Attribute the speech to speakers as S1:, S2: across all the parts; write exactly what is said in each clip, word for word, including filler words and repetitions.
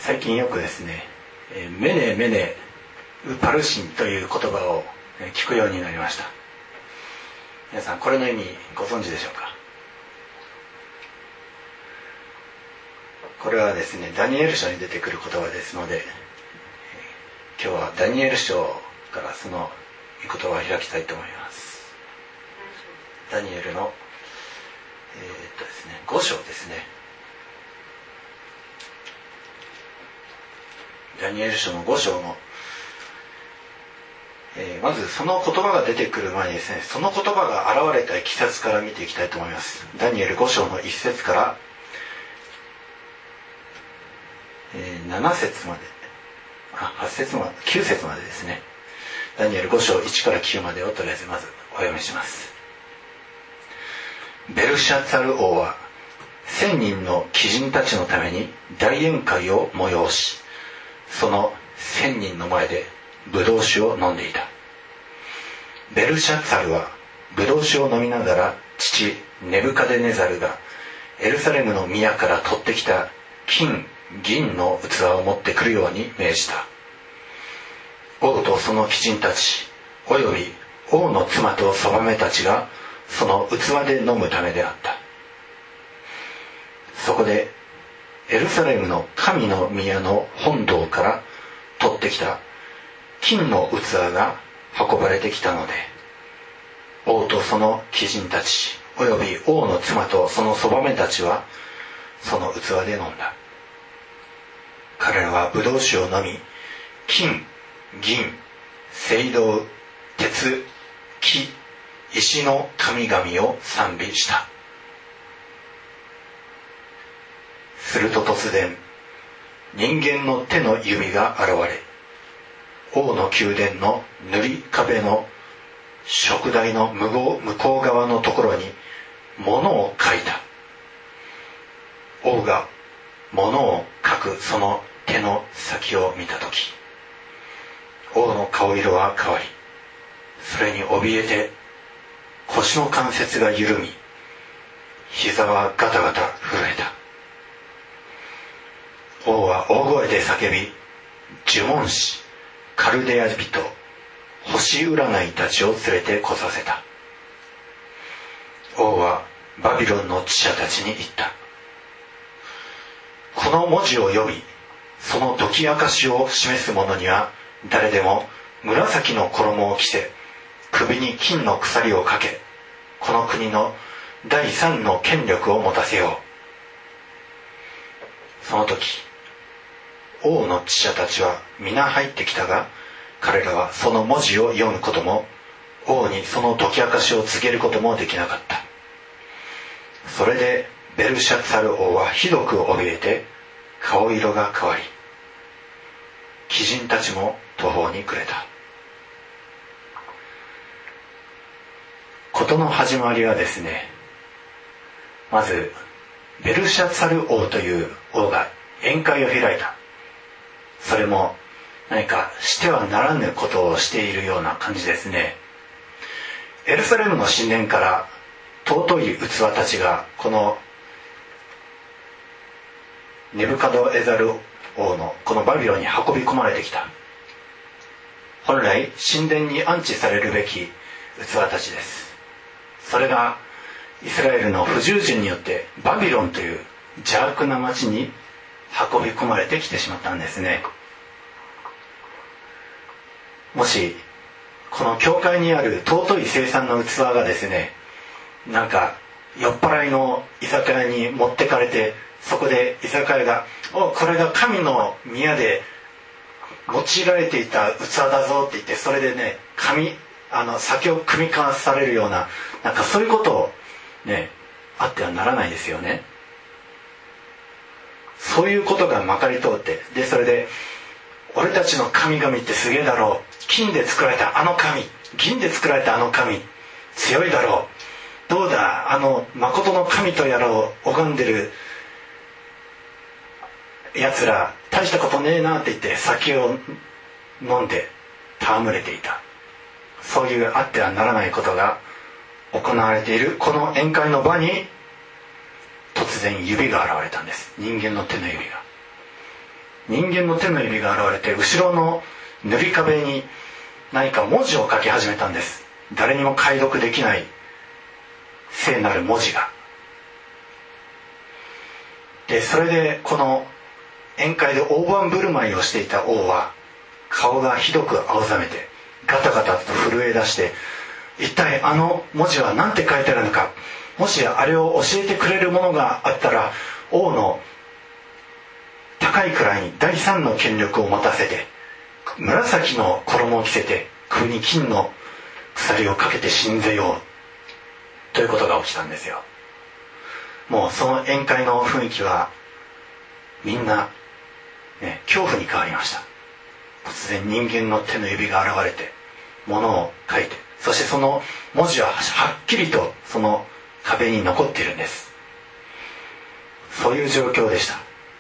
S1: 最近よくですね、メネメネウパルシンという言葉を聞くようになりました。皆さんこれの意味ご存知でしょうか。これはですね、ダニエル書に出てくる言葉ですので、今日はダニエル書からその御言葉を開きたいと思います。ダニエルの、えーっとですね、ご章ですね。ダニエル書のご章の、えー、まずその言葉が出てくる前にですね、その言葉が現れたいきさつから見ていきたいと思います。ダニエルご章のいっ節から、えー、なな節まで、あ、はち節まで、きゅう節までですね。ダニエルご章いちからきゅうまでをとりあえずまずお読みします。ベルシャツァル王は千人の貴人たちのために大宴会を催し、その千人の前でブドウ酒を飲んでいた。ベルシャツァルはブドウ酒を飲みながら、父ネブカデネザルがエルサレムの宮から取ってきた金銀の器を持ってくるように命じた。王とその貴人たちおよび王の妻とそばめたちがその器で飲むためであった。そこでエルサレムの神の宮の本堂から取ってきた金の器が運ばれてきたので、王とその貴人たちおよび王の妻とそのそばめたちはその器で飲んだ。彼らはブドウ酒を飲み、金、銀、青銅、鉄、木、石の神々を賛美した。すると突然、人間の手の指が現れ、王の宮殿の塗り壁の燭台の向こう側のところに物を書いた。王が物を書くその手の先を見たとき、王の顔色は変わり、それに怯えて腰の関節が緩み、膝はガタガタ震えた。王は大声で叫び、呪文師カルデア人星占いたちを連れて来させた。王はバビロンの知者たちに言った。この文字を読み、その解き明かしを示す者には誰でも紫の衣を着せ、首に金の鎖をかけ、この国の第三の権力を持たせよう。その時、王の知者たちは皆入ってきたが、彼らはその文字を読むことも、王にその解き明かしを告げることもできなかった。それでベルシャツァル王はひどく怯えて、顔色が変わり、貴人たちも途方に暮れた。事の始まりはですね、まずベルシャツァル王という王が宴会を開いた。それも何かしてはならぬことをしているような感じですね。エルサレムの神殿から尊い器たちがこのネブカドエザル王のこのバビロンに運び込まれてきた。本来神殿に安置されるべき器たちです。それがイスラエルの不従順によってバビロンという邪悪な町に運び込まれてきてしまったんですね。もしこの教会にある尊い聖餐の器がですね、なんか酔っ払いの居酒屋に持ってかれて、そこで居酒屋がおこれが神の宮で用いられていた器だぞって言って、それでね神あの酒を酌み交わされるような、なんかそういうことをねあってはならないですよね。そういうことがまかり通って、でそれで俺たちの神々ってすげえだろう、金で作られたあの神、銀で作られたあの神強いだろう、どうだあの誠の神とやらを拝んでるやつら大したことねえなって言って酒を飲んで戯れていた。そういうあってはならないことが行われているこの宴会の場に突然指が現れたんです。人間の手の指が。 人間の手の指が現れて、後ろの塗り壁に何か文字を書き始めたんです。誰にも解読できない聖なる文字が。でそれでこの宴会で大盤振る舞いをしていた王は顔がひどく青ざめてガタガタと震え出して、一体あの文字は何て書いてあるのか、もしあれを教えてくれるものがあったら王の高い位に第三の権力を持たせて、紫の衣を着せて首に金の鎖をかけて信ぜようということが起きたんですよ。もうその宴会の雰囲気はみんな、ね、恐怖に変わりました。突然人間の手の指が現れて物を書いて、そしてその文字ははっきりとその壁に残っているんです。そういう状況でした。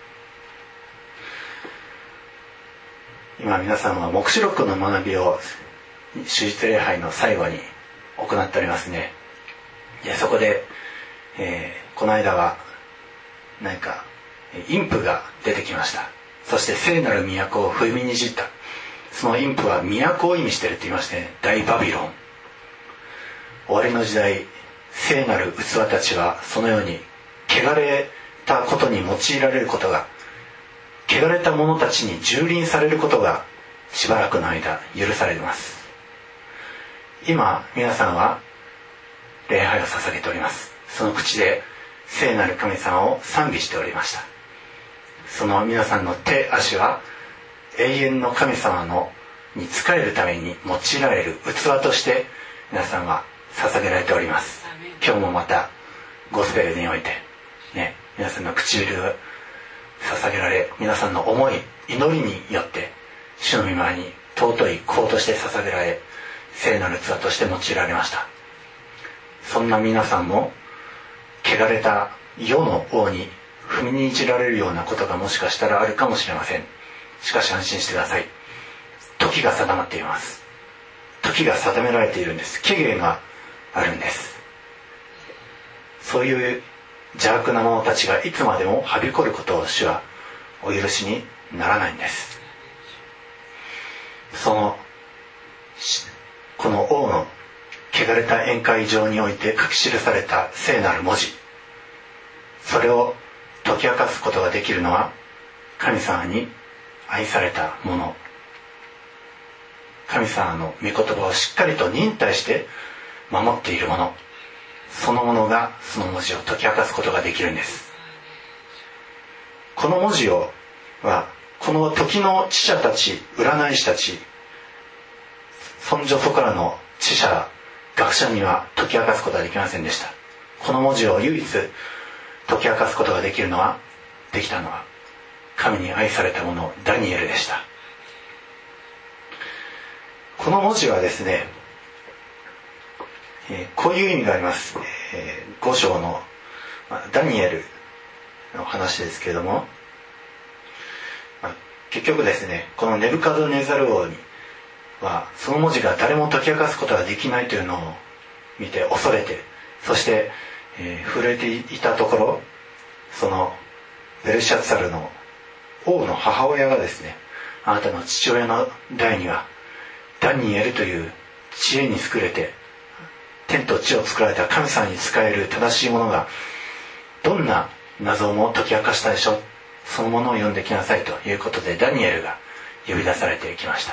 S1: 今皆さんは黙示録の学びを主日礼拝の最後に行っておりますね。でそこで、えー、この間は何か陰譜が出てきました。そして聖なる都を踏みにじった。その陰譜は都を意味していると言いまして、ね、大バビロン。終わりの時代、聖なる器たちはそのように汚れたことに用いられることが、汚れた者たちに蹂躙されることがしばらくの間許されます。今皆さんは礼拝を捧げております。その口で聖なる神様を賛美しておりました。その皆さんの手足は永遠の神様のに仕えるために用いられる器として皆さんは捧げられております。今日もまたゴスペルにおいて、ね、皆さんの唇が捧げられ、皆さんの思い祈りによって主の御前に尊い香として捧げられ、聖なる器として用いられました。そんな皆さんも汚れた世の王に踏みにじられるようなことがもしかしたらあるかもしれません。しかし安心してください。時が定まっています。時が定められているんです。期限があるんです。そういう邪悪な者たちがいつまでもはびこることを主はお許しにならないんです。そのこの王の汚れた宴会場において書き記された聖なる文字、それを解き明かすことができるのは神様に愛された者、神様の御言葉をしっかりと忍耐して守っている者、その者がその文字を解き明かすことができるんです。この文字をはこの時の知者たち、占い師たち、そんじょそこらの知者学者には解き明かすことができませんでした。この文字を唯一解き明かすことができるのはできたのは神に愛された者ダニエルでした。この文字はですね、えー、こういう意味があります。えー、ご章の、まあ、ダニエルの話ですけれども、まあ、結局ですね、このネブカドネザル王にはその文字が誰も解き明かすことができないというのを見て恐れて、そして、えー、震えていたところ、そのベルシャツァルの王の母親がですね、あなたの父親の代にはダニエルという知恵に優れて天と地を作られた神様に仕える正しいものがどんな謎も解き明かしたでしょう、そのものを読んできなさいということでダニエルが呼び出されてきました。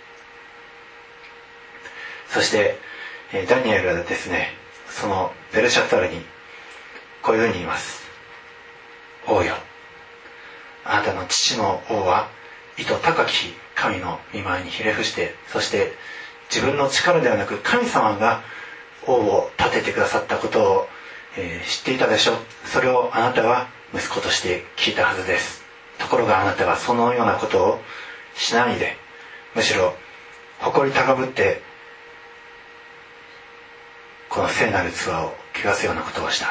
S1: そしてダニエルはですね、そのベルシャツァルにこういうふうに言います。王よ、あなたの父の王は意図高き神の御前にひれ伏して、そして自分の力ではなく神様が王を立ててくださったことを、えー、知っていたでしょう。それをあなたは息子として聞いたはずです。ところがあなたはそのようなことをしないで、むしろ誇り高ぶってこの聖なる器を汚すようなことをした。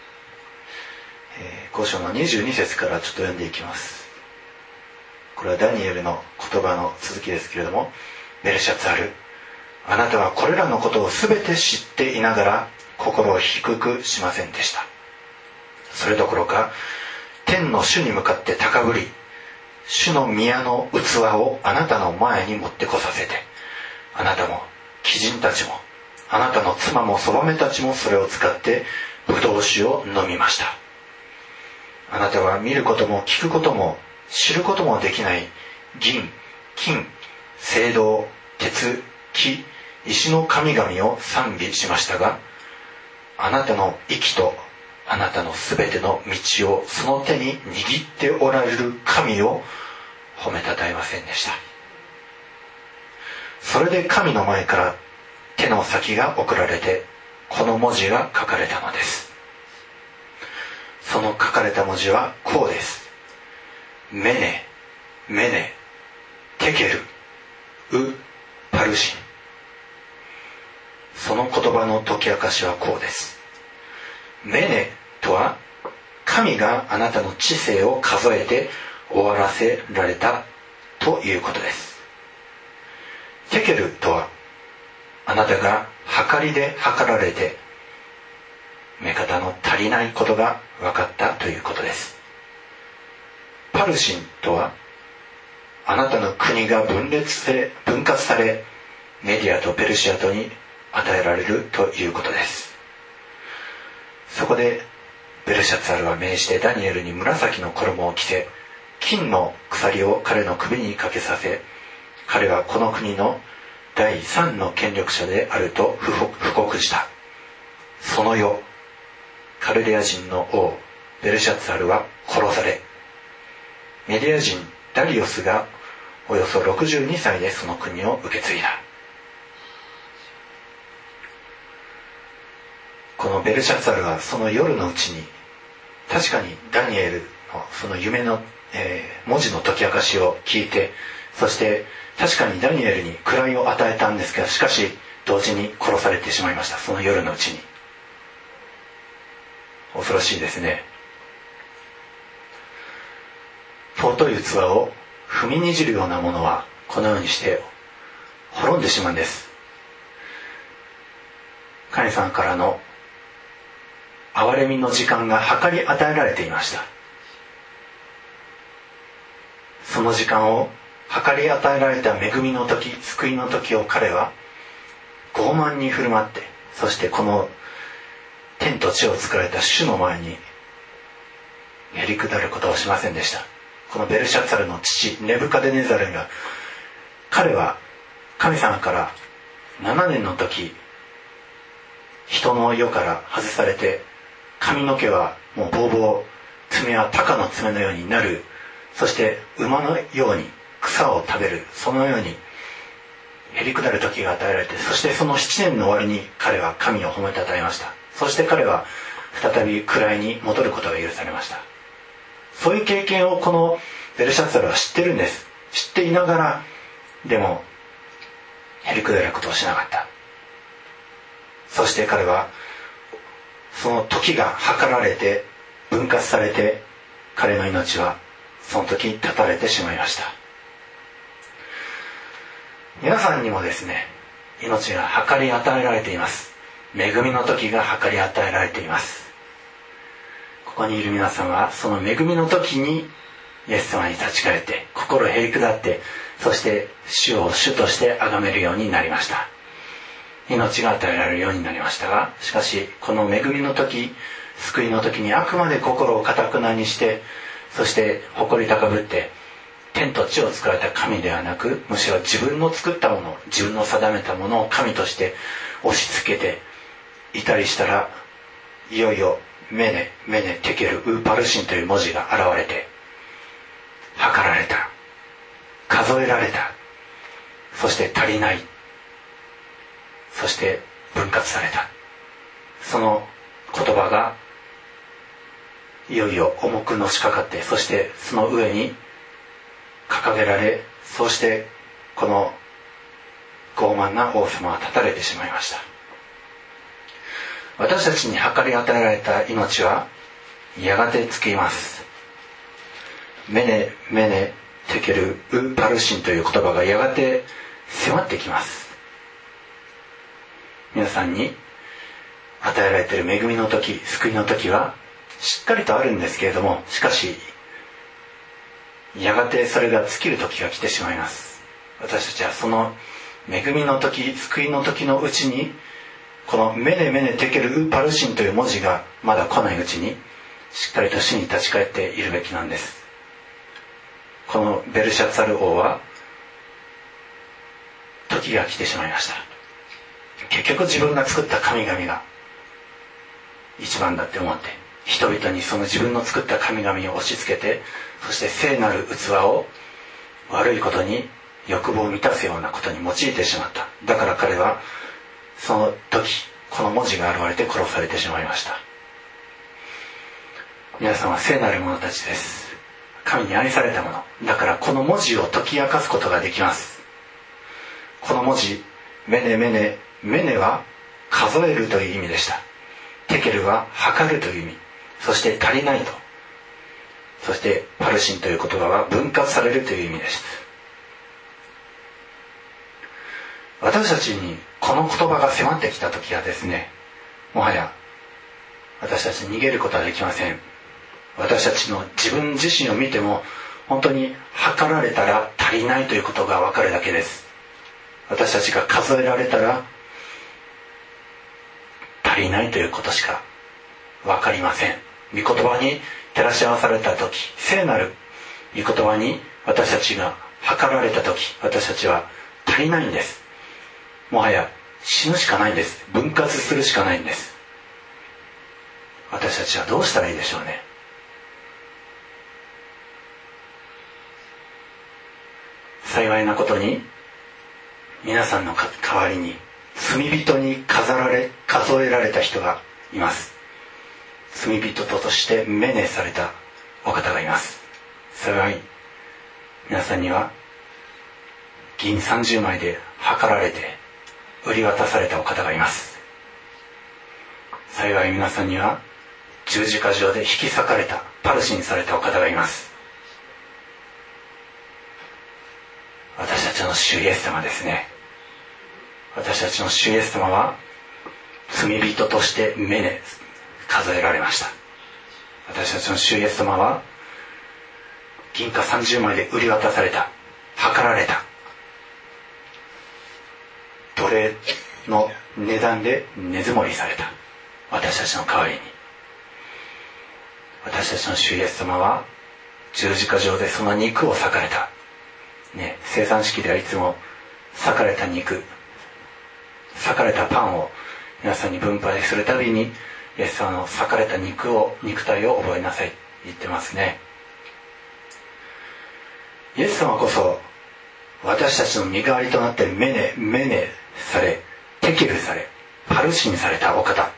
S1: えー、ご章のにじゅうに節からちょっと読んでいきます。これはダニエルの言葉の続きですけれども、ベルシャツァル、あなたはこれらのことを全て知っていながら心を低くしませんでした。それどころか天の主に向かって高ぶり、 主の宮の器をあなたの前に持ってこさせて、あなたも貴人たちもあなたの妻もそばめたちもそれを使ってブドウ酒を飲みました。あなたは見ることも聞くことも知ることもできない銀、金、青銅、鉄、木、石の神々を賛美しましたが、あなたの息とあなたのすべての道をその手に握っておられる神を褒めたたえませんでした。それで神の前から手の先が送られて、この文字が書かれたのです。その書かれた文字はこうです。メネ、メネ、テケル、ウ、パルシン。その言葉の解き明かしはこうです。メネとは、神があなたの知性を数えて終わらせられたということです。テケルとは、あなたが計りで計られて目方の足りないことが分かったということです。パルシンとは、あなたの国が分裂され分割されメディアとペルシアとに与えられるということです。そこでベルシャツァルは命じてダニエルに紫の衣を着せ、金の鎖を彼の首にかけさせ、彼はこの国の第三の権力者であると布告した。その夜、カルデア人の王ベルシャツァルは殺され、メディア人ダリオスがおよそろくじゅうにさいでその国を受け継いだ。このベルシャツァルはその夜のうちに、確かにダニエルのその夢の、えー、文字の解き明かしを聞いて、そして確かにダニエルに位を与えたんですが、しかし同時に殺されてしまいました。その夜のうちに。恐ろしいですね。尊い器を踏みにじるようなものはこのようにして滅んでしまうんです。神様からの憐れみの時間が計り与えられていました。その時間を計り与えられた恵みの時、救いの時を彼は傲慢に振る舞って、そしてこの天と地を作られた主の前にへり下ることをしませんでした。このベルシャツァルの父ネブカデネザルが、彼は神様からななねんの時、人の世から外されて、髪の毛はもうボーボー、爪は鷹の爪のようになる、そして馬のように草を食べる、そのようにへり下る時が与えられて、そしてそのななねんの終わりに彼は神を褒めたたえました。そして彼は再び位に戻ることが許されました。そういう経験をこのベルシャツァルは知ってるんです。知っていながらでもへり下ることをしなかった。そして彼はその時が計られて分割されて、彼の命はその時絶たれてしまいました。皆さんにもですね、命が計り与えられています。恵みの時が計り与えられています。ここにいる皆さんはその恵みの時にイエス様に立ち返って心へり下って、そして主を主として崇めるようになりました。命が与えられるようになりましたが、しかしこの恵みの時、救いの時にあくまで心を堅くなにして、そして誇り高ぶって天と地を作られた神ではなく、むしろ自分の作ったもの、自分の定めたものを神として押し付けていたりしたら、いよいよメネ、メネ、テケル、ウーパルシンという文字が現れて、測られた、数えられた、そして足りない、そして分割された、その言葉がいよいよ重くのしかかって、そしてその上に掲げられ、そうしてこの傲慢な王様は断たれてしまいました。私たちに計り与えられた命はやがて尽きます。メネ、メネ、テケル、ウ、パルシンという言葉がやがて迫ってきます。皆さんに与えられている恵みの時、救いの時はしっかりとあるんですけれども、しかしやがてそれが尽きる時が来てしまいます。私たちはその恵みの時、救いの時のうちに、このメネメネテケルウパルシンという文字がまだ来ないうちにしっかりと主に立ち返っているべきなんです。このベルシャツァル王は時が来てしまいました。結局自分が作った神々が一番だって思って、人々にその自分の作った神々を押し付けて、そして聖なる器を悪いことに、欲望を満たすようなことに用いてしまった。だから彼はその時、この文字が現れて殺されてしまいました。皆さんは聖なる者たちです。神に愛されたものだから、この文字を解き明かすことができます。この文字、メネメネ、メネは数えるという意味でした。テケルは測るという意味、そして足りないと、そしてパルシンという言葉は分割されるという意味です。私たちにこの言葉が迫ってきた時はですね、もはや私たち逃げることはできません。私たちの自分自身を見ても、本当に測られたら足りないということが分かるだけです。私たちが数えられたら足りないということしか分かりません。御言葉に照らし合わされた時、聖なる御言葉に私たちが測られた時、私たちは足りないんです。もはや死ぬしかないんです。分割するしかないんです。私たちはどうしたらいいでしょうね。幸いなことに、皆さんの代わりに罪人に飾られ数えられた人がいます。罪人としてメネされたお方がいます。幸い皆さんには銀さんじゅうまいで測られて売り渡されたお方がいます。幸い皆さんには十字架上で引き裂かれた、パルシンされたお方がいます。私たちの主イエス様ですね。私たちの主イエス様は罪人としてメネ数えられました。私たちの主イエス様は銀貨さんじゅうまいで売り渡された、測られた、奴隷の値段で値積もりされた、私たちの代わりに。私たちの主イエス様は十字架上でその肉を裂かれた、ね、生産式ではいつも裂かれた肉、裂かれたパンを皆さんに分配するたびに、イエス様の裂かれた肉を、肉体を覚えなさいって言ってますね。イエス様こそ私たちの身代わりとなってメネメネされ、テケルされ、パルシンされたお方。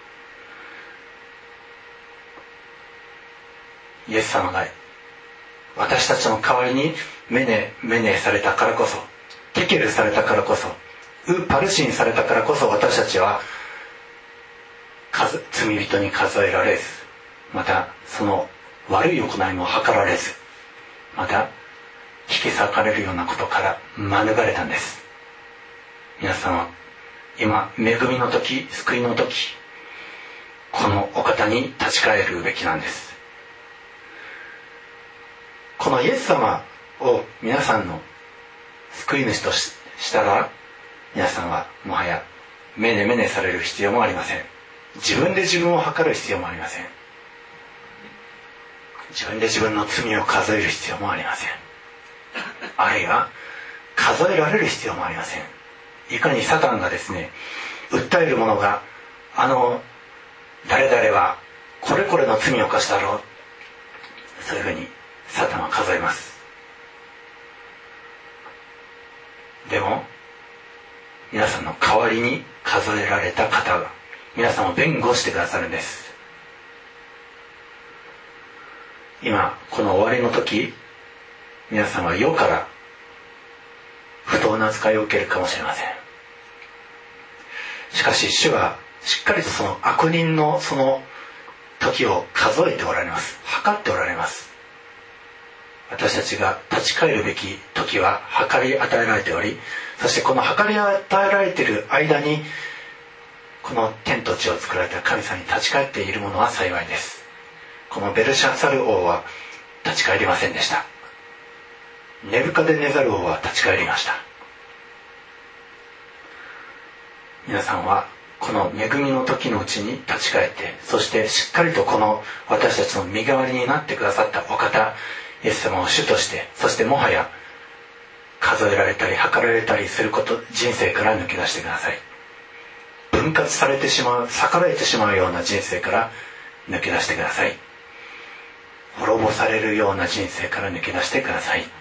S1: イエス様が私たちの代わりにメネメネされたからこそ、テケルされたからこそ、ウパルシンされたからこそ、私たちは罪人に数えられず、またその悪い行いも計られず、また引き裂かれるようなことから免れたんです。皆さんは今恵みの時、救いの時、このお方に立ち返るべきなんです。このイエス様を皆さんの救い主としたら、皆さんはもはやメネメネされる必要もありません。自分で自分を測る必要もありません。自分で自分の罪を数える必要もありません。あるいは数えられる必要もありません。いかにサタンがですね、訴えるものが、あの誰々はこれこれの罪を犯したろう、そういうふうにサタンは数えます。でも皆さんの代わりに数えられた方が皆さんを弁護してくださるんです。今この終わりの時、皆さんは世から不当な扱いを受けるかもしれません。しかし主はしっかりとその悪人のその時を数えておられます。測っておられます。私たちが立ち返るべき時は計り与えられており、そしてこの計り与えられている間に、この天と地を作られた神様に立ち返っているものは幸いです。このベルシャツァル王は立ち返りませんでした。 ネブカデネザル王は立ち返りました。皆さんはこの恵みの時のうちに立ち返って、そしてしっかりとこの私たちの身代わりになってくださったお方イエス様を主として、そしてもはや数えられたり測られたりすること、人生から抜け出してください。分割されてしまう、逆られてしまうような人生から抜け出してください。滅ぼされるような人生から抜け出してください。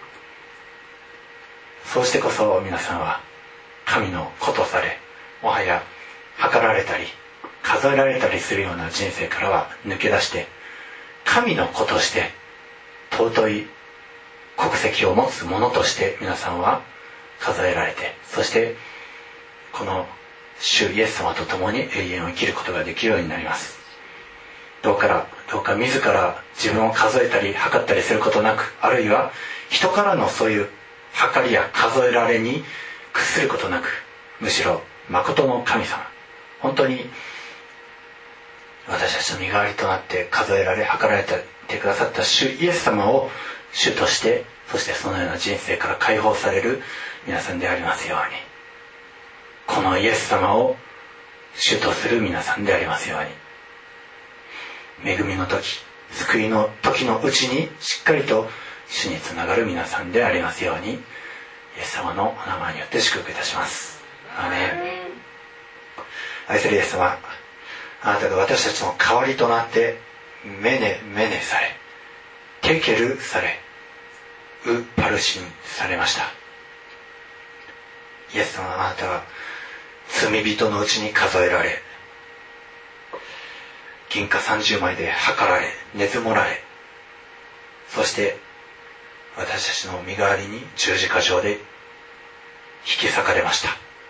S1: そうしてこそ皆さんは神の子とされ、もはや測られたり数えられたりするような人生からは抜け出して、神の子として尊い国籍を持つ者として皆さんは数えられて、そしてこの主イエス様と共に永遠を生きることができるようになります。どうかどうか自ら自分を数えたり測ったりすることなく、あるいは人からのそういう測りや数えられに屈することなく、むしろ誠の神様、本当に私たちの身代わりとなって数えられ測られてくださった主イエス様を主として、そしてそのような人生から解放される皆さんでありますように、このイエス様を主とする皆さんでありますように、恵みの時、救いの時のうちにしっかりと主につながる皆さんでありますように、イエス様のお名前によって祝福いたします。アーメン。愛するイエス様、あなたが私たちの代わりとなってメネメネされ、テケルされ、ウパルシンされました。イエス様、あなたは罪人のうちに数えられ、銀貨さんじゅうまいで測られ、根積もられ、そして私たちの身代わりに十字架上で引き裂かれました。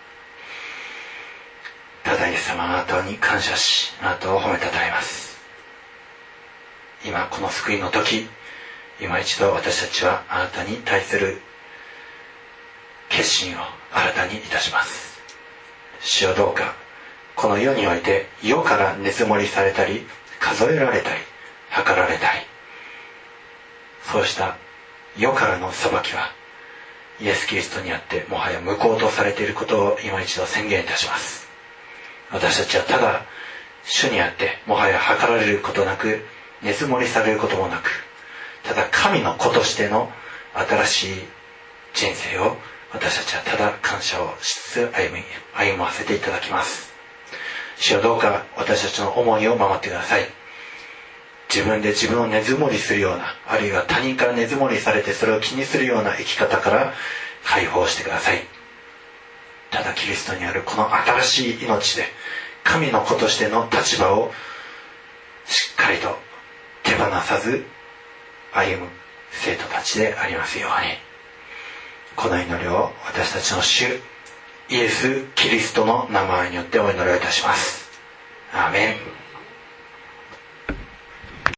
S1: ただイエス様、あなたに感謝し、あなたを褒めたたえます。今この救いの時、今一度私たちはあなたに対する決心を新たにいたします。主よ、どうかこの世において世から根積もりされたり数えられたり測られたり、そうした世からの裁きはイエス・キリストにあってもはや無効とされていることを今一度宣言いたします。私たちはただ主にあってもはや測られることなく、根積もりされることもなく、ただ神の子としての新しい人生を私たちはただ感謝をしつつ歩み歩ませていただきます。主よ、どうか私たちの思いを守ってください。自分で自分を根積もりするような、あるいは他人から根積もりされてそれを気にするような生き方から解放してください。ただキリストにあるこの新しい命で神の子としての立場をしっかりと手放さず歩む生徒たちでありますように、この祈りを私たちの主イエス・キリストの名前によってお祈りをいたします。アーメン。